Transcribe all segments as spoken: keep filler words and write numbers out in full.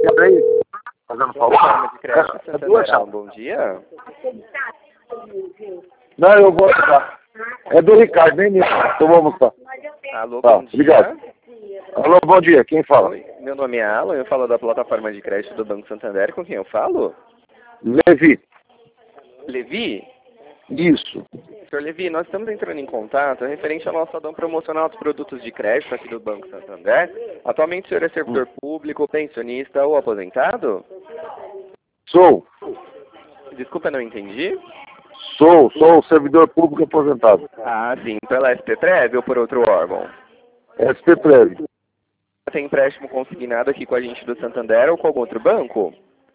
Quebra aí. Fazendo favor. Forma de crédito É, é duas Santander, chaves. bom dia. Não, eu vou ficar. É do Ricardo, nem mesmo. Então vamos almoçar. Alô, Tá, bom dia. obrigado. Alô, bom dia. Quem fala? Oi, meu nome é Alan, eu falo da plataforma de crédito do Banco Santander. Com quem eu falo? Levi. Levi? Isso. Senhor Levi, nós estamos entrando em contato referente ao nosso addon promocional dos produtos de crédito aqui do Banco Santander. Atualmente o senhor é servidor público, pensionista ou aposentado? Sou. Desculpa, não entendi. Sou, sou servidor público aposentado. Ah, sim. Pela S P Trev ou por outro órgão? S P Prev. Tem empréstimo consignado aqui com a gente do Santander ou com algum outro banco?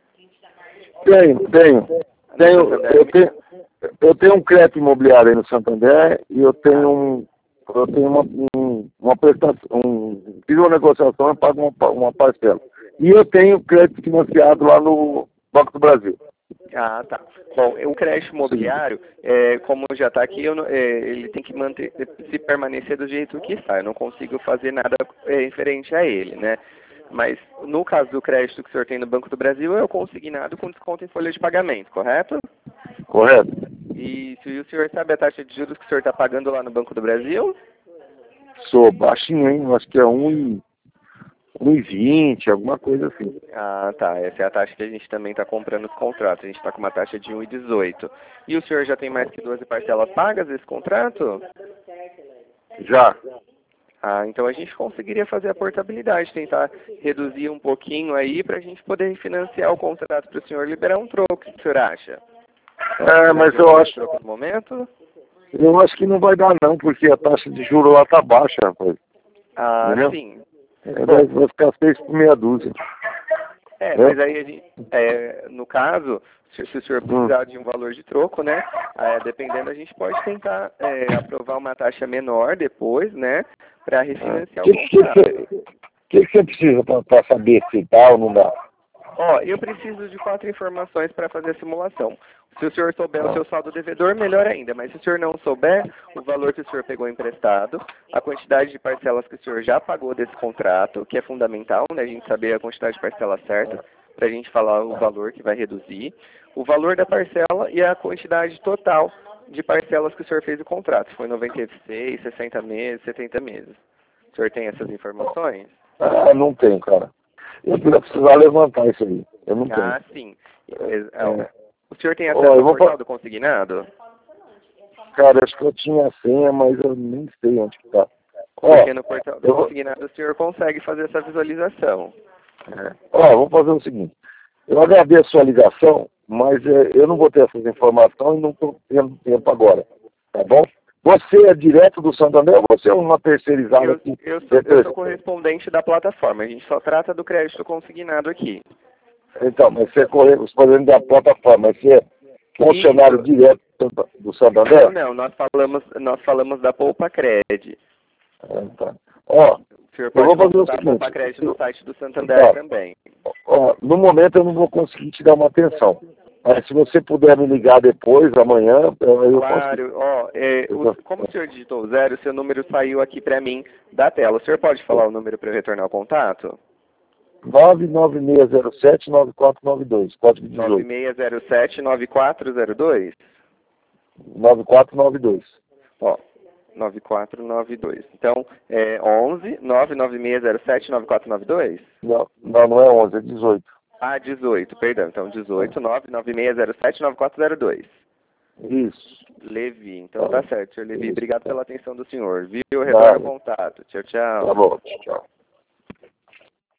Tenho, tenho. Tenho, eu tenho, eu tenho um crédito imobiliário aí no Santander e eu tenho um, eu tenho uma, um, uma prestação, um, fiz uma negociação e pago uma, uma parcela. E eu tenho crédito financiado lá no Banco do Brasil. Ah, tá. Bom, o crédito imobiliário, é, como já está aqui, eu não- é, ele tem que manter, se permanecer do jeito que está. Eu não consigo fazer nada é, referente a ele, né? Mas no caso do crédito que o senhor tem no Banco do Brasil, é o consignado com desconto em folha de pagamento, correto? Correto? E se o senhor sabe a taxa de juros que o senhor está pagando lá no Banco do Brasil? Sou baixinho, hein? Acho que é um e vinte, alguma coisa assim. Ah, tá. Essa é a taxa que a gente também está comprando os contratos. A gente está com uma taxa de um e dezoito. E o senhor já tem mais que doze parcelas pagas desse contrato? Já. Ah, então a gente conseguiria fazer a portabilidade, tentar reduzir um pouquinho aí para a gente poder financiar o contrato para o senhor liberar um troco. O que o senhor acha? É, mas eu acho, Troco no momento? eu acho que não vai dar não, porque a taxa de juros lá tá baixa, rapaz. Ah, Entendeu? sim. É, vai, vai ficar seis por meia dúzia. É, É? mas aí a gente, é, no caso, se, se o senhor precisar Hum. de um valor de troco, né? É, dependendo, a gente pode tentar é, aprovar uma taxa menor depois, né? Para refinanciar O o que, que, contrato. que, que, que você precisa para saber se dá ou não dá? Ó, eu preciso de quatro informações para fazer a simulação. Se o senhor souber o seu saldo devedor, melhor ainda. Mas se o senhor não souber, o valor que o senhor pegou emprestado, a quantidade de parcelas que o senhor já pagou desse contrato, que é fundamental, né? A gente saber a quantidade de parcela certa, para a gente falar o valor que vai reduzir, o valor da parcela e a quantidade total de parcelas que o senhor fez o contrato. Se foi noventa e seis, sessenta meses, setenta meses. O senhor tem essas informações? Ah, não tem, cara. Eu vou precisar levantar isso aí. Eu não tenho. Ah, sim. É, é. O senhor tem Ó, acesso eu ao vou portal fa- do consignado? Cara, acho que eu tinha a senha, mas eu nem sei onde que tá. Ó, Porque no portal do eu vou, consignado o senhor consegue fazer essa visualização. é. Ó, vou fazer o seguinte. Eu agradeço a sua ligação, mas é, eu não vou ter essas informações e não estou tendo tempo agora. Tá bom? Você é direto do Santander ou você é uma terceirizada Eu, aqui? eu, sou, eu sou correspondente da plataforma. A gente só trata do crédito consignado aqui. Então, mas você é correspondente da plataforma, mas você é funcionário Isso. direto do Santander? Não, não. Nós falamos, nós falamos da Poupa Cred. É, tá. Ó, O senhor eu pode vou fazer o consultar a seguinte. Poupa Cred no site do Santander Tá. também. Ó, no momento eu não vou conseguir te dar uma atenção. Mas se você puder me ligar depois, amanhã, eu, eu consigo. Claro. Ó, é, o- como o senhor digitou o zero, seu número saiu aqui para mim da tela. O senhor pode falar o número para eu retornar o contato? nove nove seis zero sete nove quatro nove dois, código nove dezoito. seis zero sete nove quatro zero dois? nove quatro nove dois. Ó, nove quatro nove dois. Então, é onze nove nove seis zero sete nove quatro nove dois? Não, não, não é onze, é dezoito. Ah, dezoito, perdão. Então, dezoito nove nove seis zero sete nove quatro zero dois. Isso. Levi. Então, tá certo, senhor Levi. Isso. Obrigado pela atenção do senhor. Viu? Retorno o contato. Tchau, tchau. Tá bom, tchau.